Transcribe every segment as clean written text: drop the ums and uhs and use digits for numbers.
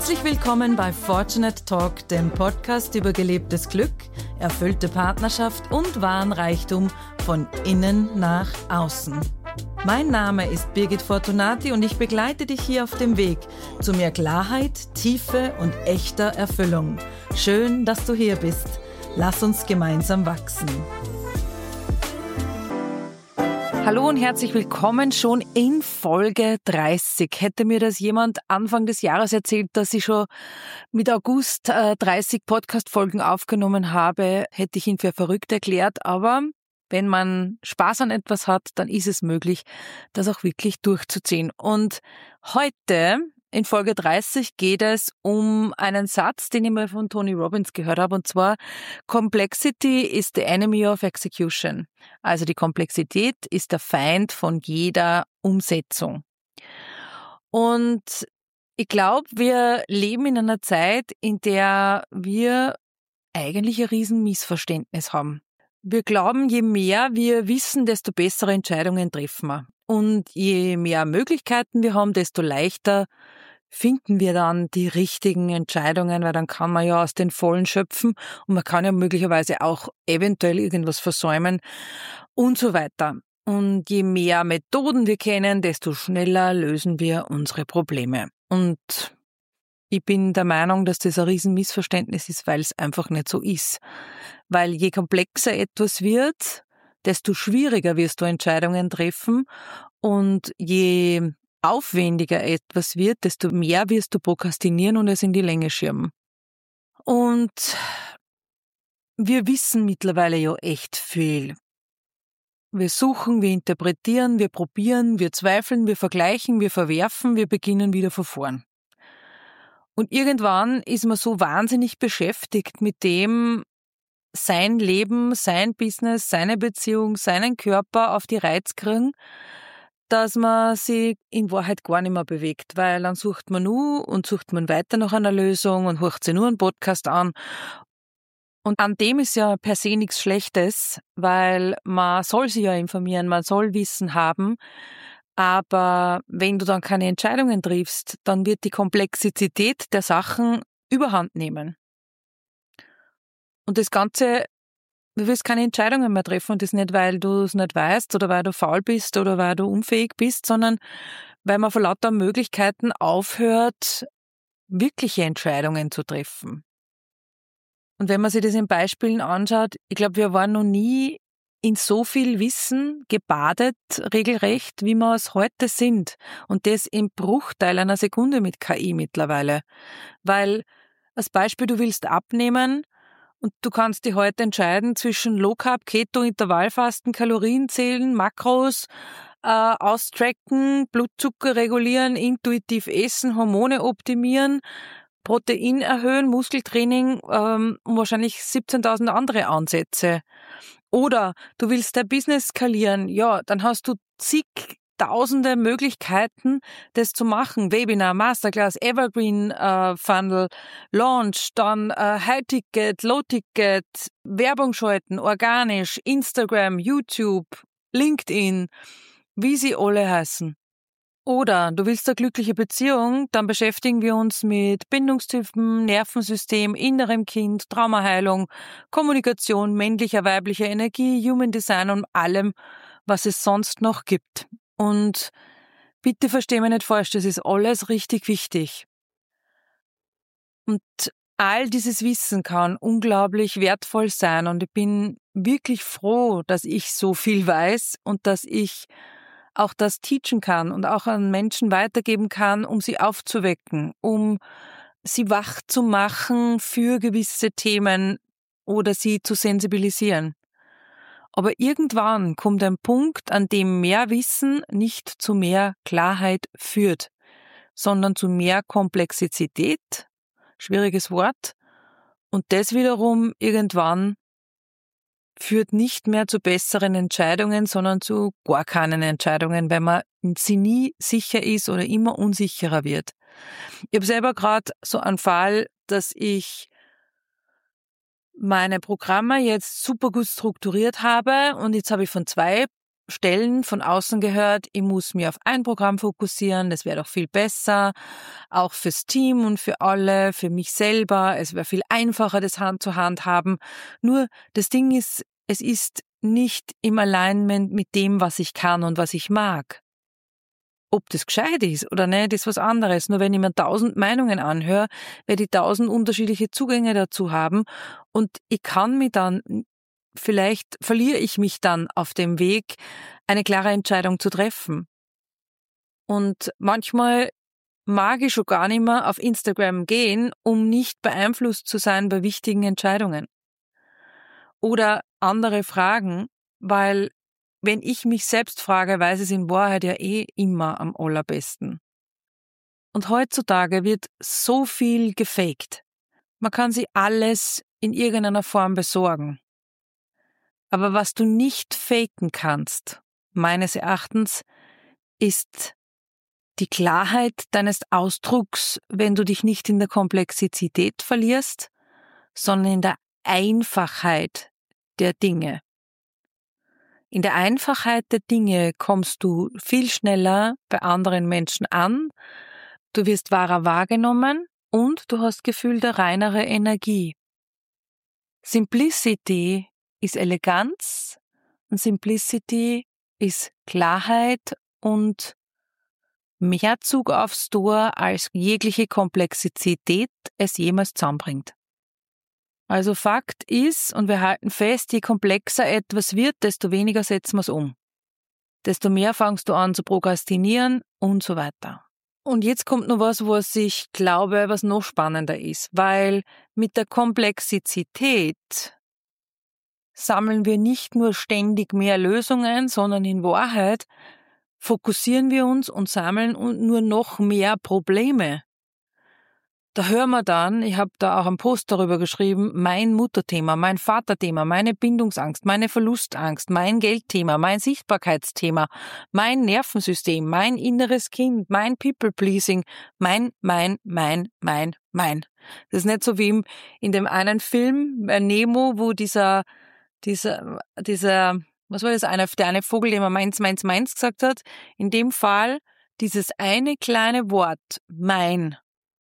Herzlich willkommen bei Fortunate Talk, dem Podcast über gelebtes Glück, erfüllte Partnerschaft und wahren Reichtum von innen nach außen. Mein Name ist Birgit Fortunati und ich begleite dich hier auf dem Weg zu mehr Klarheit, Tiefe und echter Erfüllung. Schön, dass du hier bist. Lass uns gemeinsam wachsen. Hallo und herzlich willkommen schon in Folge 30. Hätte mir das jemand Anfang des Jahres erzählt, dass ich schon mit August 30 Podcast-Folgen aufgenommen habe, hätte ich ihn für verrückt erklärt. Aber wenn man Spaß an etwas hat, dann ist es möglich, das auch wirklich durchzuziehen. Und heute in Folge 30 geht es um einen Satz, den ich mal von Tony Robbins gehört habe, und zwar: Complexity is the enemy of execution. Also die Komplexität ist der Feind von jeder Umsetzung. Und ich glaube, wir leben in einer Zeit, in der wir eigentlich ein Riesenmissverständnis haben. Wir glauben, je mehr wir wissen, desto bessere Entscheidungen treffen wir. Und je mehr Möglichkeiten wir haben, desto leichter finden wir dann die richtigen Entscheidungen, weil dann kann man ja aus den Vollen schöpfen und man kann ja möglicherweise auch eventuell irgendwas versäumen und so weiter. Und je mehr Methoden wir kennen, desto schneller lösen wir unsere Probleme. Und ich bin der Meinung, dass das ein Riesenmissverständnis ist, weil es einfach nicht so ist. Weil je komplexer etwas wird, desto schwieriger wirst du Entscheidungen treffen und je aufwendiger etwas wird, desto mehr wirst du prokrastinieren und es in die Länge schirmen. Und wir wissen mittlerweile ja echt viel. Wir suchen, wir interpretieren, wir probieren, wir zweifeln, wir vergleichen, wir verwerfen, wir beginnen wieder von vorn. Und irgendwann ist man so wahnsinnig beschäftigt mit dem, sein Leben, sein Business, seine Beziehung, seinen Körper auf die Reihe zu kriegen, dass man sich in Wahrheit gar nicht mehr bewegt, weil dann sucht man nur und sucht man weiter nach einer Lösung und hört sich nur einen Podcast an. Und an dem ist ja per se nichts Schlechtes, weil man soll sich ja informieren, man soll Wissen haben, aber wenn du dann keine Entscheidungen triffst, dann wird die Komplexität der Sachen überhand nehmen. Und das Ganze, du wirst keine Entscheidungen mehr treffen, und das nicht, weil du es nicht weißt oder weil du faul bist oder weil du unfähig bist, sondern weil man vor lauter Möglichkeiten aufhört, wirkliche Entscheidungen zu treffen. Und wenn man sich das in Beispielen anschaut, ich glaube, wir waren noch nie in so viel Wissen gebadet, regelrecht, wie wir es heute sind. Und das im Bruchteil einer Sekunde mit KI mittlerweile. Weil, als Beispiel, du willst abnehmen, und du kannst dich heute entscheiden zwischen Low Carb, Keto, Intervallfasten, Kalorien zählen, Makros, austracken, Blutzucker regulieren, intuitiv essen, Hormone optimieren, Protein erhöhen, Muskeltraining und wahrscheinlich 17.000 andere Ansätze. Oder du willst dein Business skalieren, ja, dann hast du zigtausende Möglichkeiten, das zu machen. Webinar, Masterclass, Evergreen Funnel, Launch, dann High-Ticket, Low-Ticket, Werbung schalten, organisch, Instagram, YouTube, LinkedIn, wie sie alle heißen. Oder du willst eine glückliche Beziehung, dann beschäftigen wir uns mit Bindungstypen, Nervensystem, innerem Kind, Traumaheilung, Kommunikation, männlicher, weiblicher Energie, Human Design und allem, was es sonst noch gibt. Und bitte versteh mich nicht falsch, das ist alles richtig wichtig. Und all dieses Wissen kann unglaublich wertvoll sein, und ich bin wirklich froh, dass ich so viel weiß und dass ich auch das teachen kann und auch an Menschen weitergeben kann, um sie aufzuwecken, um sie wach zu machen für gewisse Themen oder sie zu sensibilisieren. Aber irgendwann kommt ein Punkt, an dem mehr Wissen nicht zu mehr Klarheit führt, sondern zu mehr Komplexität, schwieriges Wort, und das wiederum irgendwann führt nicht mehr zu besseren Entscheidungen, sondern zu gar keinen Entscheidungen, weil man sie nie sicher ist oder immer unsicherer wird. Ich habe selber gerade so einen Fall, dass ich meine Programme jetzt super gut strukturiert habe, und jetzt habe ich von 2 Stellen von außen gehört, ich muss mich auf ein Programm fokussieren, das wäre doch viel besser, auch fürs Team und für alle, für mich selber, es wäre viel einfacher, das Hand zu Hand haben. Nur das Ding ist, es ist nicht im Alignment mit dem, was ich kann und was ich mag. Ob das gescheit ist oder nicht, ist was anderes. Nur wenn ich mir 1000 Meinungen anhöre, werde ich 1000 unterschiedliche Zugänge dazu haben und ich kann mich dann, vielleicht verliere ich mich dann auf dem Weg, eine klare Entscheidung zu treffen. Und manchmal mag ich schon gar nicht mehr auf Instagram gehen, um nicht beeinflusst zu sein bei wichtigen Entscheidungen. Oder andere fragen, weil wenn ich mich selbst frage, weiß es in Wahrheit ja eh immer am allerbesten. Und heutzutage wird so viel gefaked. Man kann sich alles in irgendeiner Form besorgen. Aber was du nicht faken kannst, meines Erachtens, ist die Klarheit deines Ausdrucks, wenn du dich nicht in der Komplexität verlierst, sondern in der Einfachheit der Dinge. In der Einfachheit der Dinge kommst du viel schneller bei anderen Menschen an, du wirst wahrer wahrgenommen und du hast Gefühl der reinere Energie. Simplicity ist Eleganz und Simplicity ist Klarheit und mehr Zug aufs Tor, als jegliche Komplexität es jemals zusammenbringt. Also Fakt ist, und wir halten fest, je komplexer etwas wird, desto weniger setzen wir es um. Desto mehr fangst du an zu prokrastinieren und so weiter. Und jetzt kommt noch was ich glaube, was noch spannender ist, weil mit der Komplexität sammeln wir nicht nur ständig mehr Lösungen, sondern in Wahrheit fokussieren wir uns und sammeln nur noch mehr Probleme. Da hören wir dann, ich habe da auch einen Post darüber geschrieben, mein Mutterthema, mein Vaterthema, meine Bindungsangst, meine Verlustangst, mein Geldthema, mein Sichtbarkeitsthema, mein Nervensystem, mein inneres Kind, mein People-Pleasing, mein. Das ist nicht so wie in dem einen Film, Nemo, wo dieser, was war das, der eine Vogel, der immer meins gesagt hat. In dem Fall dieses eine kleine Wort, mein,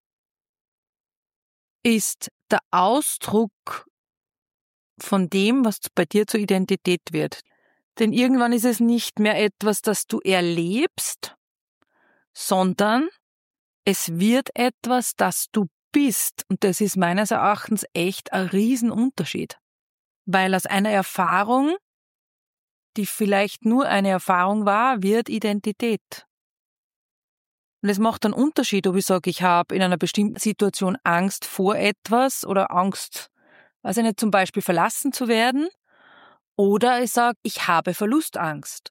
ist der Ausdruck von dem, was bei dir zur Identität wird. Denn irgendwann ist es nicht mehr etwas, das du erlebst, sondern es wird etwas, das du bist. Und das ist meines Erachtens echt ein Riesenunterschied. Weil aus einer Erfahrung, die vielleicht nur eine Erfahrung war, wird Identität. Und es macht einen Unterschied, ob ich sage, ich habe in einer bestimmten Situation Angst vor etwas oder Angst, weiß ich nicht, zum Beispiel verlassen zu werden, oder ich sage, ich habe Verlustangst.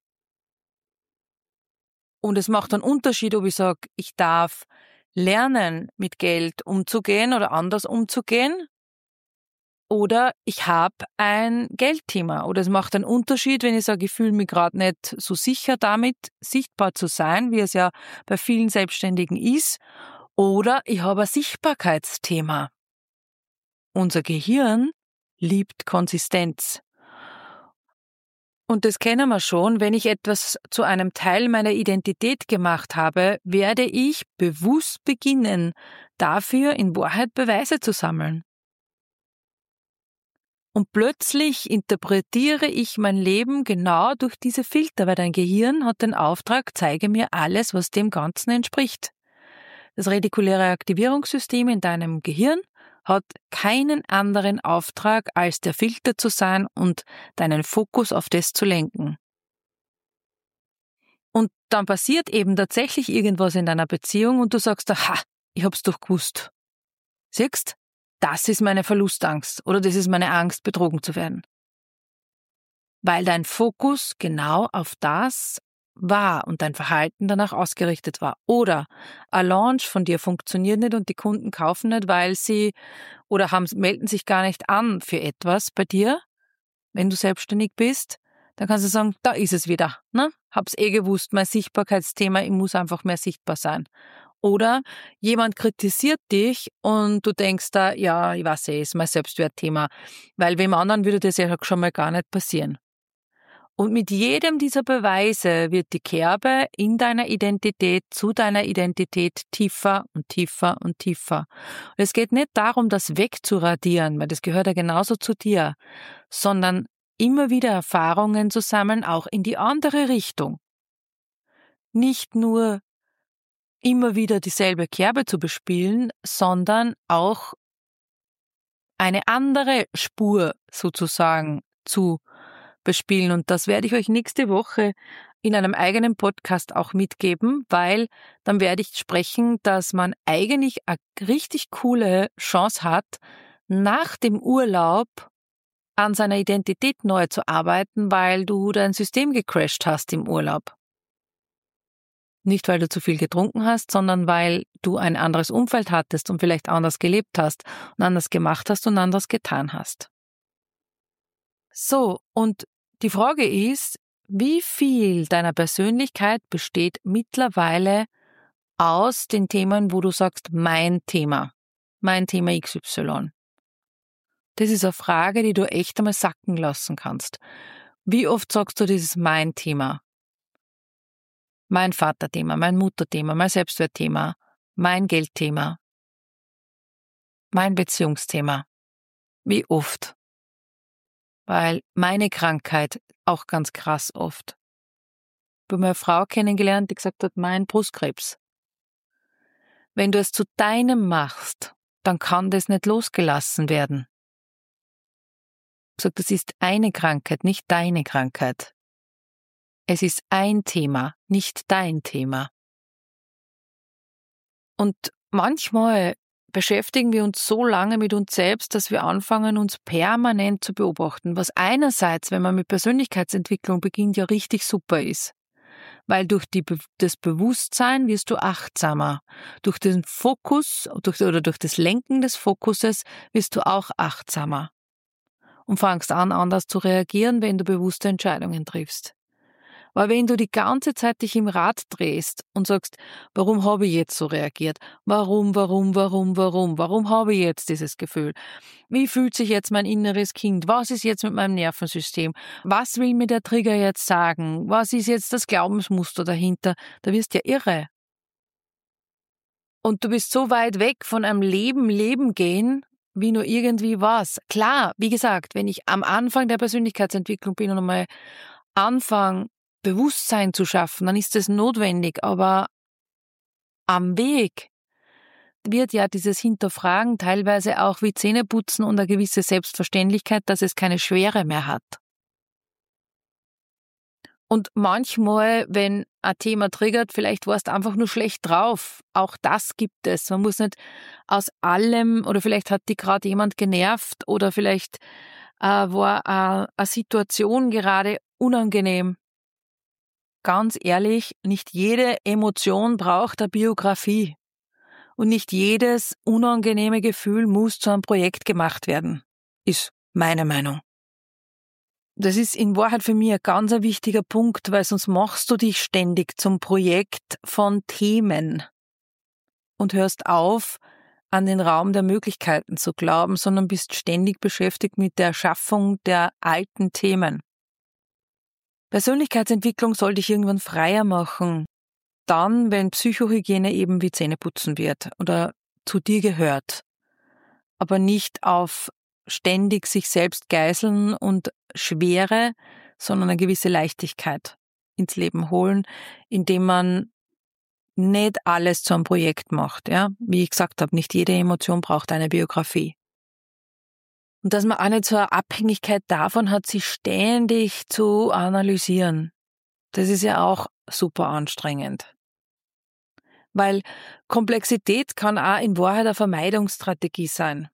Und es macht einen Unterschied, ob ich sage, ich darf lernen, mit Geld umzugehen oder anders umzugehen, oder ich habe ein Geldthema. Oder es macht einen Unterschied, wenn ich sage, ich fühle mich gerade nicht so sicher damit, sichtbar zu sein, wie es ja bei vielen Selbstständigen ist. Oder ich habe ein Sichtbarkeitsthema. Unser Gehirn liebt Konsistenz. Und das kennen wir schon, wenn ich etwas zu einem Teil meiner Identität gemacht habe, werde ich bewusst beginnen, dafür in Wahrheit Beweise zu sammeln. Und plötzlich interpretiere ich mein Leben genau durch diese Filter, weil dein Gehirn hat den Auftrag, zeige mir alles, was dem Ganzen entspricht. Das retikuläre Aktivierungssystem in deinem Gehirn hat keinen anderen Auftrag, als der Filter zu sein und deinen Fokus auf das zu lenken. Und dann passiert eben tatsächlich irgendwas in deiner Beziehung und du sagst, aha, ich hab's doch gewusst. Siehst? Das ist meine Verlustangst oder das ist meine Angst, betrogen zu werden. Weil dein Fokus genau auf das war und dein Verhalten danach ausgerichtet war. Oder ein Launch von dir funktioniert nicht und die Kunden kaufen nicht, weil sie oder melden sich gar nicht an für etwas bei dir, wenn du selbstständig bist. Dann kannst du sagen, da ist es wieder. Ne? Hab's gewusst, mein Sichtbarkeitsthema, ich muss einfach mehr sichtbar sein. Oder jemand kritisiert dich und du denkst da, ja, ich weiß ist mein Selbstwertthema. Weil wem anderen würde das ja schon mal gar nicht passieren. Und mit jedem dieser Beweise wird die Kerbe in deiner Identität, zu deiner Identität tiefer und tiefer und tiefer. Und es geht nicht darum, das wegzuradieren, weil das gehört ja genauso zu dir, sondern immer wieder Erfahrungen zu sammeln, auch in die andere Richtung. Nicht nur immer wieder dieselbe Kerbe zu bespielen, sondern auch eine andere Spur sozusagen zu bespielen. Und das werde ich euch nächste Woche in einem eigenen Podcast auch mitgeben, weil dann werde ich sprechen, dass man eigentlich eine richtig coole Chance hat, nach dem Urlaub an seiner Identität neu zu arbeiten, weil du dein System gecrashed hast im Urlaub. Nicht, weil du zu viel getrunken hast, sondern weil du ein anderes Umfeld hattest und vielleicht anders gelebt hast und anders gemacht hast und anders getan hast. So, und die Frage ist, wie viel deiner Persönlichkeit besteht mittlerweile aus den Themen, wo du sagst, mein Thema XY? Das ist eine Frage, die du echt einmal sacken lassen kannst. Wie oft sagst du dieses mein Thema? Mein Vaterthema, mein Mutterthema, mein Selbstwertthema, mein Geldthema, mein Beziehungsthema. Wie oft? Weil meine Krankheit auch ganz krass oft. Ich habe eine Frau kennengelernt, die gesagt hat, mein Brustkrebs. Wenn du es zu deinem machst, dann kann das nicht losgelassen werden. Ich habe gesagt, das ist eine Krankheit, nicht deine Krankheit. Es ist ein Thema, nicht dein Thema. Und manchmal beschäftigen wir uns so lange mit uns selbst, dass wir anfangen, uns permanent zu beobachten, was einerseits, wenn man mit Persönlichkeitsentwicklung beginnt, ja richtig super ist. Weil durch das Bewusstsein wirst du achtsamer. Durch den Fokus oder durch das Lenken des Fokuses wirst du auch achtsamer. Und fangst an, anders zu reagieren, wenn du bewusste Entscheidungen triffst. Weil wenn du die ganze Zeit dich im Rad drehst und sagst, warum habe ich jetzt so reagiert? Warum habe ich jetzt dieses Gefühl? Wie fühlt sich jetzt mein inneres Kind? Was ist jetzt mit meinem Nervensystem? Was will mir der Trigger jetzt sagen? Was ist jetzt das Glaubensmuster dahinter? Da wirst du ja irre. Und du bist so weit weg von einem Leben gehen, wie nur irgendwie was. Klar, wie gesagt, wenn ich am Anfang der Persönlichkeitsentwicklung bin und einmal anfange, Bewusstsein zu schaffen, dann ist das notwendig, aber am Weg wird ja dieses Hinterfragen teilweise auch wie Zähneputzen und eine gewisse Selbstverständlichkeit, dass es keine Schwere mehr hat. Und manchmal, wenn ein Thema triggert, vielleicht warst du einfach nur schlecht drauf. Auch das gibt es. Man muss nicht aus allem, oder vielleicht hat dich gerade jemand genervt oder vielleicht war eine Situation gerade unangenehm. Ganz ehrlich, nicht jede Emotion braucht eine Biografie. Und nicht jedes unangenehme Gefühl muss zu einem Projekt gemacht werden. Ist meine Meinung. Das ist in Wahrheit für mich ein ganz wichtiger Punkt, weil sonst machst du dich ständig zum Projekt von Themen und hörst auf, an den Raum der Möglichkeiten zu glauben, sondern bist ständig beschäftigt mit der Erschaffung der alten Themen. Persönlichkeitsentwicklung soll dich irgendwann freier machen, dann, wenn Psychohygiene eben wie Zähneputzen wird oder zu dir gehört, aber nicht auf ständig sich selbst geißeln und Schwere, sondern eine gewisse Leichtigkeit ins Leben holen, indem man nicht alles zu einem Projekt macht. Ja? Wie ich gesagt habe, nicht jede Emotion braucht eine Biografie. Und dass man auch nicht so eine Abhängigkeit davon hat, sich ständig zu analysieren. Das ist ja auch super anstrengend. Weil Komplexität kann auch in Wahrheit eine Vermeidungsstrategie sein.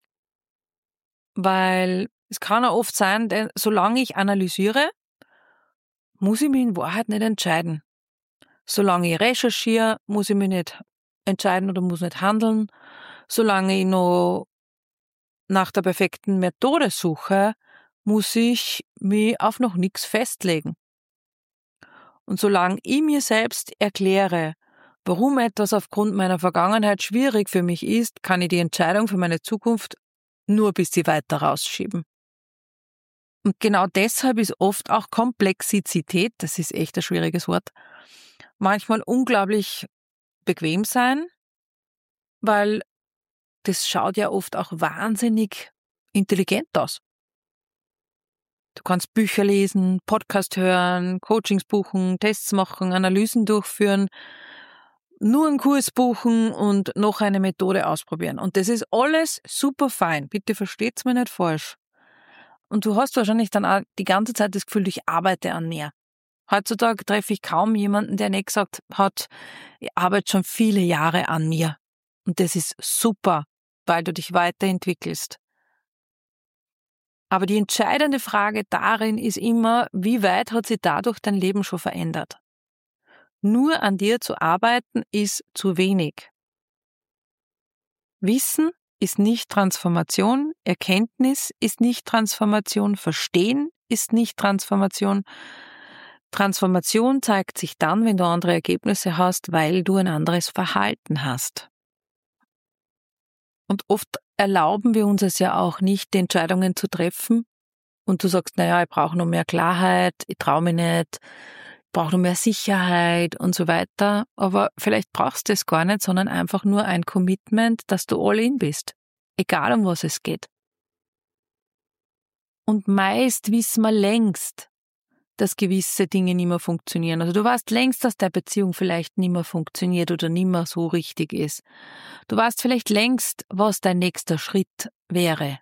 Weil es kann auch oft sein, denn solange ich analysiere, muss ich mich in Wahrheit nicht entscheiden. Solange ich recherchiere, muss ich mich nicht entscheiden oder muss nicht handeln. Solange ich noch nach der perfekten Methode suche, muss ich mich auf noch nichts festlegen. Und solange ich mir selbst erkläre, warum etwas aufgrund meiner Vergangenheit schwierig für mich ist, kann ich die Entscheidung für meine Zukunft nur ein bisschen weiter rausschieben. Und genau deshalb ist oft auch Komplexität, das ist echt ein schwieriges Wort, manchmal unglaublich bequem sein, weil das schaut ja oft auch wahnsinnig intelligent aus. Du kannst Bücher lesen, Podcast hören, Coachings buchen, Tests machen, Analysen durchführen, nur einen Kurs buchen und noch eine Methode ausprobieren. Und das ist alles super fein. Bitte versteht's mir nicht falsch. Und du hast wahrscheinlich dann auch die ganze Zeit das Gefühl, ich arbeite an mir. Heutzutage treffe ich kaum jemanden, der nicht gesagt hat, ich arbeite schon viele Jahre an mir. Und das ist super, weil du dich weiterentwickelst. Aber die entscheidende Frage darin ist immer, wie weit hat sich dadurch dein Leben schon verändert? Nur an dir zu arbeiten ist zu wenig. Wissen ist nicht Transformation, Erkenntnis ist nicht Transformation, Verstehen ist nicht Transformation. Transformation zeigt sich dann, wenn du andere Ergebnisse hast, weil du ein anderes Verhalten hast. Und oft erlauben wir uns es ja auch nicht, die Entscheidungen zu treffen. Und du sagst, naja, ich brauche noch mehr Klarheit, ich traue mich nicht, ich brauche noch mehr Sicherheit und so weiter. Aber vielleicht brauchst du es gar nicht, sondern einfach nur ein Commitment, dass du all in bist. Egal, um was es geht. Und meist wissen wir längst, dass gewisse Dinge nicht mehr funktionieren. Also du weißt längst, dass deine Beziehung vielleicht nicht mehr funktioniert oder nicht mehr so richtig ist. Du weißt vielleicht längst, was dein nächster Schritt wäre.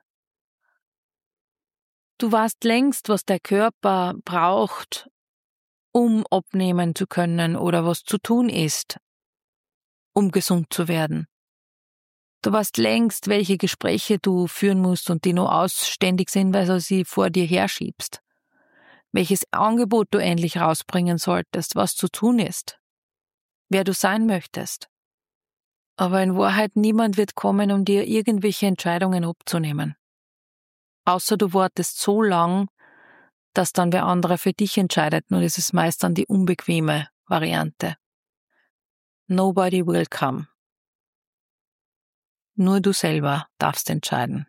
Du weißt längst, was der Körper braucht, um abnehmen zu können oder was zu tun ist, um gesund zu werden. Du weißt längst, welche Gespräche du führen musst und die nur ausständig sind, weil du sie vor dir herschiebst. Welches Angebot du endlich rausbringen solltest, was zu tun ist, wer du sein möchtest. Aber in Wahrheit niemand wird kommen, um dir irgendwelche Entscheidungen abzunehmen. Außer du wartest so lang, dass dann wer anderer für dich entscheidet, nur das ist meist dann die unbequeme Variante. Nobody will come. Nur du selber darfst entscheiden.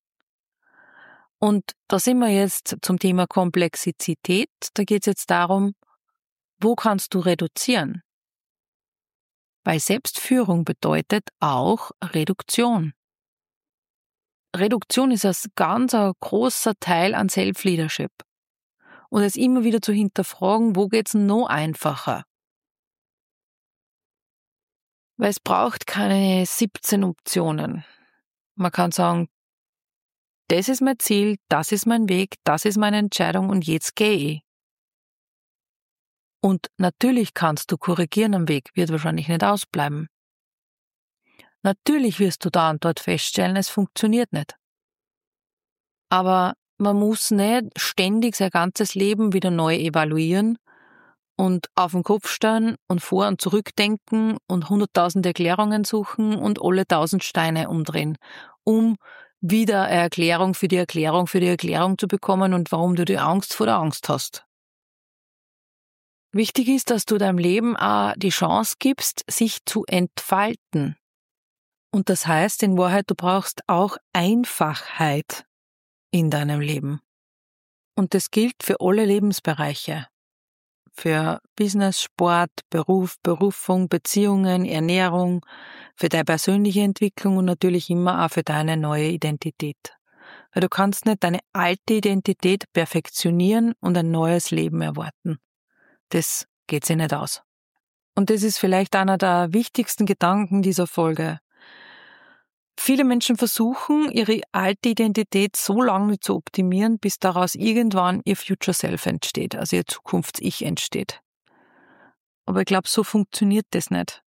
Und da sind wir jetzt zum Thema Komplexität. Da geht es jetzt darum, wo kannst du reduzieren? Weil Selbstführung bedeutet auch Reduktion. Reduktion ist ein großer Teil an Self-Leadership. Und es immer wieder zu hinterfragen, wo geht's noch einfacher? Weil es braucht keine 17 Optionen. Man kann sagen, das ist mein Ziel, das ist mein Weg, das ist meine Entscheidung und jetzt gehe ich. Und natürlich kannst du korrigieren am Weg, wird wahrscheinlich nicht ausbleiben. Natürlich wirst du da und dort feststellen, es funktioniert nicht. Aber man muss nicht ständig sein ganzes Leben wieder neu evaluieren und auf den Kopf stellen und vor- und zurückdenken und 100.000 Erklärungen suchen und alle 1.000 Steine umdrehen, um wieder eine Erklärung für die Erklärung zu bekommen und warum du die Angst vor der Angst hast. Wichtig ist, dass du deinem Leben auch die Chance gibst, sich zu entfalten. Und das heißt in Wahrheit, du brauchst auch Einfachheit in deinem Leben. Und das gilt für alle Lebensbereiche. Für Business, Sport, Beruf, Berufung, Beziehungen, Ernährung, für deine persönliche Entwicklung und natürlich immer auch für deine neue Identität. Weil du kannst nicht deine alte Identität perfektionieren und ein neues Leben erwarten. Das geht sich nicht aus. Und das ist vielleicht einer der wichtigsten Gedanken dieser Folge. Viele Menschen versuchen, ihre alte Identität so lange zu optimieren, bis daraus irgendwann ihr Future Self entsteht, also ihr Zukunfts-Ich entsteht. Aber ich glaube, so funktioniert das nicht.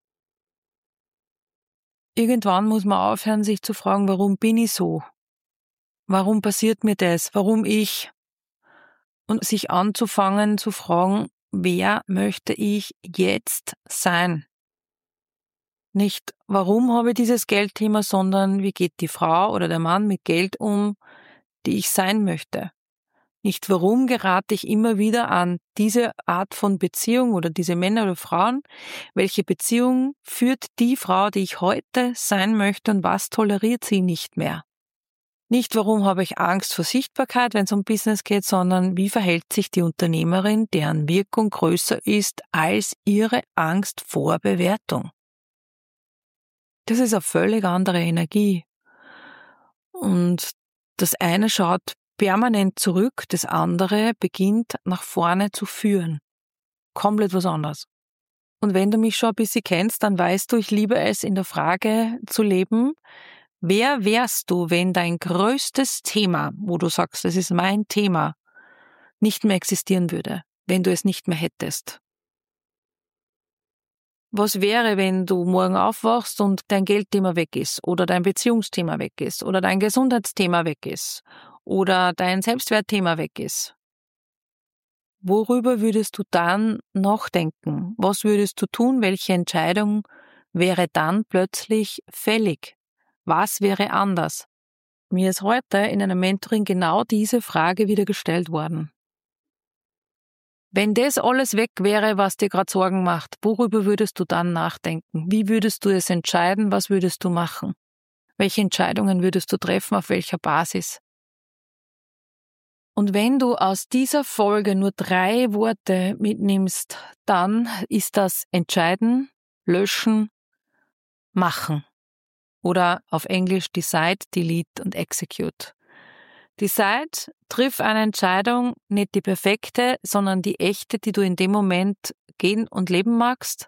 Irgendwann muss man aufhören, sich zu fragen, warum bin ich so? Warum passiert mir das? Warum ich? Und sich anzufangen zu fragen, wer möchte ich jetzt sein? Nicht, warum habe ich dieses Geldthema, sondern wie geht die Frau oder der Mann mit Geld um, die ich sein möchte. Nicht, warum gerate ich immer wieder an diese Art von Beziehung oder diese Männer oder Frauen, welche Beziehung führt die Frau, die ich heute sein möchte und was toleriert sie nicht mehr. Nicht, warum habe ich Angst vor Sichtbarkeit, wenn es um Business geht, sondern wie verhält sich die Unternehmerin, deren Wirkung größer ist als ihre Angst vor Bewertung. Das ist eine völlig andere Energie. Und das eine schaut permanent zurück, das andere beginnt nach vorne zu führen. Komplett was anderes. Und wenn du mich schon ein bisschen kennst, dann weißt du, ich liebe es, in der Frage zu leben, wer wärst du, wenn dein größtes Thema, wo du sagst, das ist mein Thema, nicht mehr existieren würde, wenn du es nicht mehr hättest? Was wäre, wenn du morgen aufwachst und dein Geldthema weg ist oder dein Beziehungsthema weg ist oder dein Gesundheitsthema weg ist oder dein Selbstwertthema weg ist? Worüber würdest du dann nachdenken? Was würdest du tun? Welche Entscheidung wäre dann plötzlich fällig? Was wäre anders? Mir ist heute in einem Mentoring genau diese Frage wieder gestellt worden. Wenn das alles weg wäre, was dir gerade Sorgen macht, worüber würdest du dann nachdenken? Wie würdest du es entscheiden? Was würdest du machen? Welche Entscheidungen würdest du treffen? Auf welcher Basis? Und wenn du aus dieser Folge nur 3 Worte mitnimmst, dann ist das entscheiden, löschen, machen. Oder auf Englisch decide, delete und execute. Decide, triff eine Entscheidung, nicht die perfekte, sondern die echte, die du in dem Moment gehen und leben magst.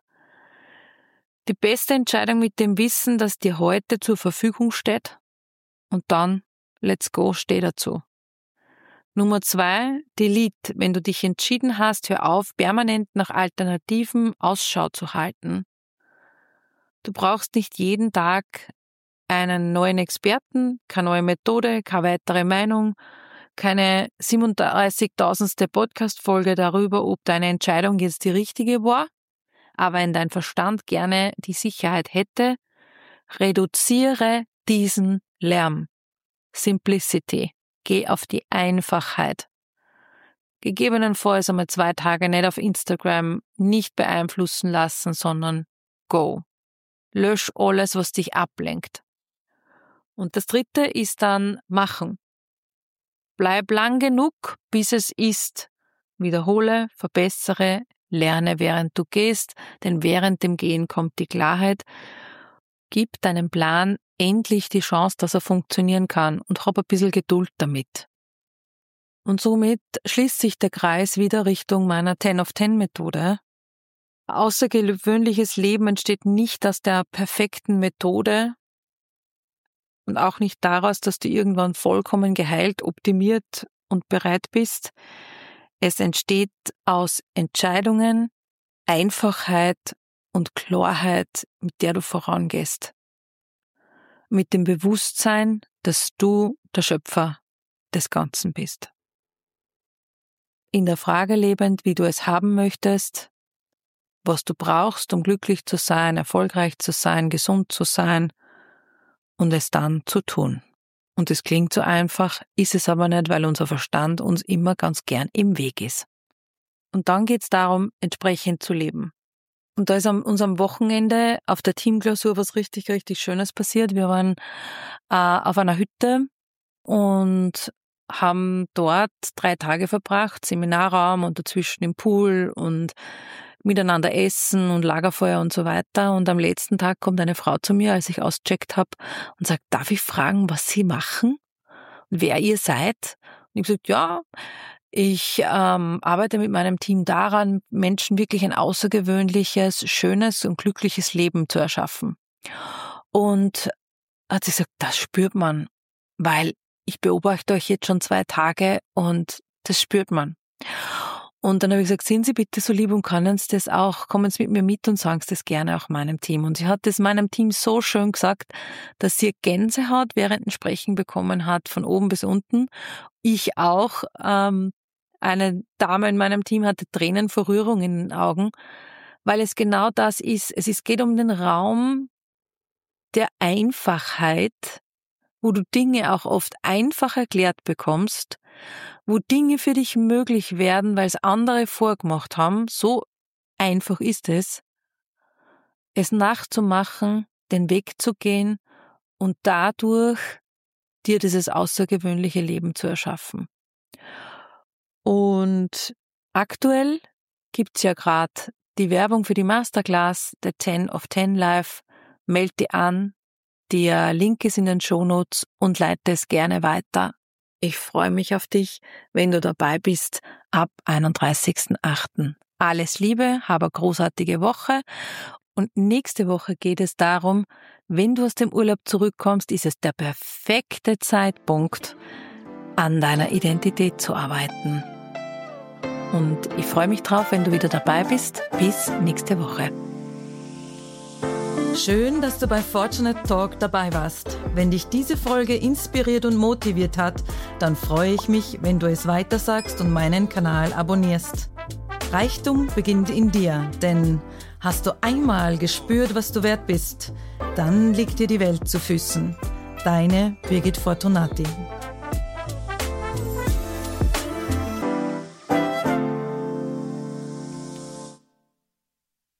Die beste Entscheidung mit dem Wissen, das dir heute zur Verfügung steht. Und dann, let's go, steh dazu. Nummer 2, delete. Wenn du dich entschieden hast, hör auf, permanent nach Alternativen Ausschau zu halten. Du brauchst nicht jeden Tag einen neuen Experten, keine neue Methode, keine weitere Meinung, keine 37.000. Podcast-Folge darüber, ob deine Entscheidung jetzt die richtige war. Aber wenn dein Verstand gerne die Sicherheit hätte, reduziere diesen Lärm. Simplicity. Geh auf die Einfachheit. Gegebenenfalls einmal 2 Tage nicht auf Instagram, nicht beeinflussen lassen, sondern go. Lösch alles, was dich ablenkt. Und das 3. ist dann machen. Bleib lang genug, bis es ist. Wiederhole, verbessere, lerne, während du gehst, denn während dem Gehen kommt die Klarheit. Gib deinem Plan endlich die Chance, dass er funktionieren kann und hab ein bisschen Geduld damit. Und somit schließt sich der Kreis wieder Richtung meiner 10-of-10-Methode. Außergewöhnliches Leben entsteht nicht aus der perfekten Methode und auch nicht daraus, dass du irgendwann vollkommen geheilt, optimiert und bereit bist. Es entsteht aus Entscheidungen, Einfachheit und Klarheit, mit der du vorangehst. Mit dem Bewusstsein, dass du der Schöpfer des Ganzen bist. In der Frage lebend, wie du es haben möchtest, was du brauchst, um glücklich zu sein, erfolgreich zu sein, gesund zu sein und es dann zu tun. Und es klingt so einfach, ist es aber nicht, weil unser Verstand uns immer ganz gern im Weg ist. Und dann geht es darum, entsprechend zu leben. Und da ist an unserem Wochenende auf der Teamklausur was richtig, richtig Schönes passiert. Wir waren auf einer Hütte und haben dort 3 Tage verbracht, Seminarraum und dazwischen im Pool und miteinander essen und Lagerfeuer und so weiter. Und am letzten Tag kommt eine Frau zu mir, als ich ausgecheckt habe und sagt, darf ich fragen, was Sie machen und wer ihr seid? Und ich habe gesagt, ja, ich arbeite mit meinem Team daran, Menschen wirklich ein außergewöhnliches, schönes und glückliches Leben zu erschaffen. Und hat sie gesagt, das spürt man, weil ich beobachte euch jetzt schon 2 Tage und das spürt man. Und dann habe ich gesagt, sind Sie bitte so lieb und können Sie das auch, kommen Sie mit mir mit und sagen Sie das gerne auch meinem Team. Und sie hat das meinem Team so schön gesagt, dass sie Gänsehaut während dem Sprechen bekommen hat, von oben bis unten. Ich auch. Eine Dame in meinem Team hatte Tränen vor Rührung in den Augen, weil es genau das ist. Geht um den Raum der Einfachheit, wo du Dinge auch oft einfach erklärt bekommst, wo Dinge für dich möglich werden, weil es andere vorgemacht haben. So einfach ist es nachzumachen, den Weg zu gehen und dadurch dir dieses außergewöhnliche Leben zu erschaffen. Und aktuell gibt's ja gerade die Werbung für die Masterclass, der 10 of 10 Life. Meld dich an, der Link ist in den Shownotes und leite es gerne weiter. Ich freue mich auf dich, wenn du dabei bist, ab 31.08. Alles Liebe, hab eine großartige Woche. Und nächste Woche geht es darum, wenn du aus dem Urlaub zurückkommst, ist es der perfekte Zeitpunkt, an deiner Identität zu arbeiten. Und ich freue mich drauf, wenn du wieder dabei bist. Bis nächste Woche. Schön, dass du bei Fortunate Talk dabei warst. Wenn dich diese Folge inspiriert und motiviert hat, dann freue ich mich, wenn du es weitersagst und meinen Kanal abonnierst. Reichtum beginnt in dir, denn hast du einmal gespürt, was du wert bist, dann liegt dir die Welt zu Füßen. Deine Birgit Fortunati.